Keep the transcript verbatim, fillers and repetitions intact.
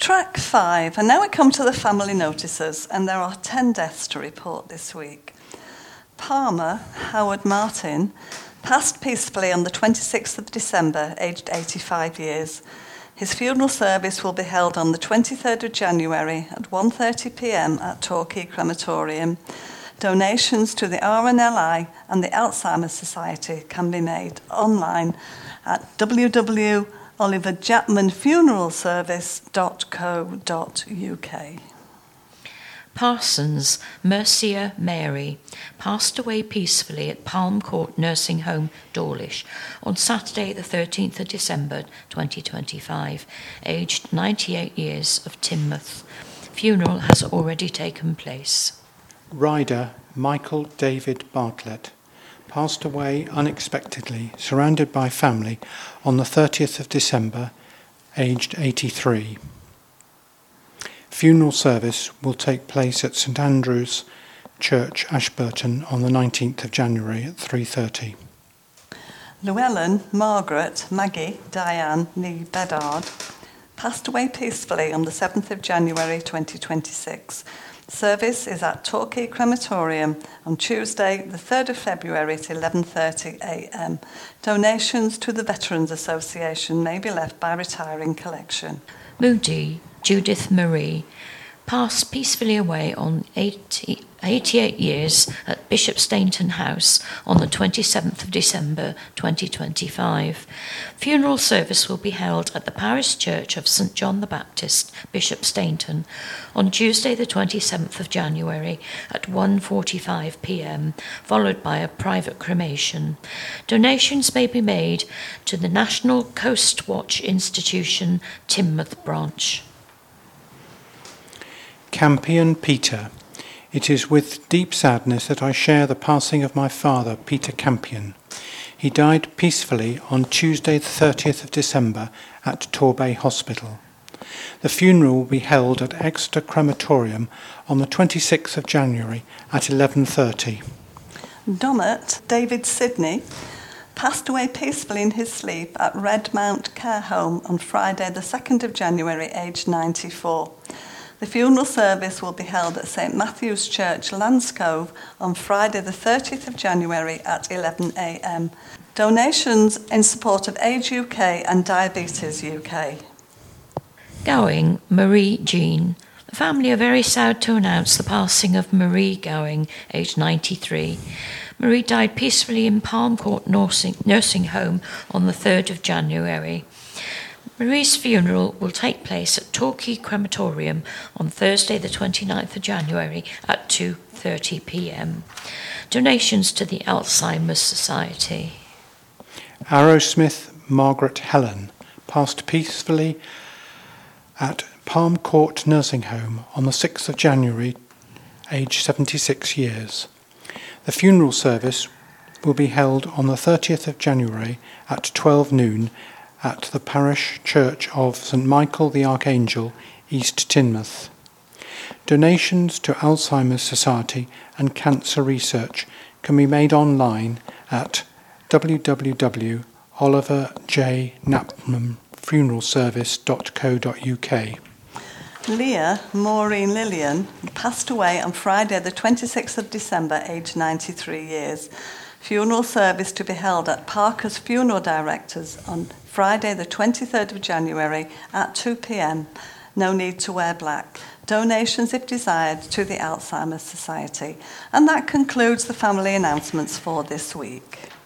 Track five, and now we come to the family notices, and there are ten deaths to report this week. Palmer Howard Martin passed peacefully on the twenty-sixth of December, aged eighty-five years. His funeral service will be held on the twenty-third of January at one thirty p m at Torquay Crematorium. Donations to the R N L I and the Alzheimer's Society can be made online at w w w dot oliver japman funeral service dot co dot u k. Parsons Mercia Mary passed away peacefully at Palm Court Nursing Home, Dawlish, on Saturday the thirteenth of December twenty twenty-five, aged ninety-eight years, of Teignmouth. Funeral has already taken place. Rider Michael David Bartlett passed away unexpectedly, surrounded by family, on the thirtieth of December, aged eighty-three. Funeral service will take place at St Andrew's Church, Ashburton, on the nineteenth of January at three thirty. Llewellyn Margaret Maggie Diane Nee Bedard passed away peacefully on the seventh of January twenty twenty-six. Service is at Torquay Crematorium on Tuesday, the third of February at eleven thirty a m. Donations to the Veterans Association may be left by retiring collection. Moody Judith Marie passed peacefully away on eighty, eighty-eight years at Bishop Stainton House on the twenty-seventh of December twenty twenty-five. Funeral service will be held at the Parish Church of St John the Baptist, Bishop Stainton, on Tuesday the twenty-seventh of January at one forty-five p m, followed by a private cremation. Donations may be made to the National Coast Watch Institution, Teignmouth branch. Campion Peter. It is with deep sadness that I share the passing of my father, Peter Campion. He died peacefully on Tuesday the thirtieth of December at Torbay Hospital. The funeral will be held at Exeter Crematorium on the twenty-sixth of January at eleven thirty. Domett David Sidney passed away peacefully in his sleep at Redmount Care Home on Friday the second of January, aged ninety-four. The funeral service will be held at St Matthew's Church, Landscove, on Friday the thirtieth of January at eleven a m. Donations in support of AIDS U K and Diabetes U K. Gowing Marie Jean. The family are very sad to announce the passing of Marie Gowing, aged ninety-three. Marie died peacefully in Palm Court Nursing, Nursing Home on the third of January. Marie's funeral will take place at Torquay Crematorium on Thursday the twenty-ninth of January at two thirty p m. Donations to the Alzheimer's Society. Arrowsmith Margaret Helen passed peacefully at Palm Court Nursing Home on the sixth of January, aged seventy-six years. The funeral service will be held on the thirtieth of January at twelve noon at the Parish Church of St Michael the Archangel, East Teignmouth. Donations to Alzheimer's Society and Cancer Research can be made online at w w w dot oliver j knapman funeral service dot co dot u k. Leah Maureen Lillian passed away on Friday the twenty-sixth of December, aged ninety-three years. Funeral service to be held at Parker's Funeral Directors on Friday the twenty-third of January at two p m. No need to wear black. Donations, if desired, to the Alzheimer's Society. And that concludes the family announcements for this week.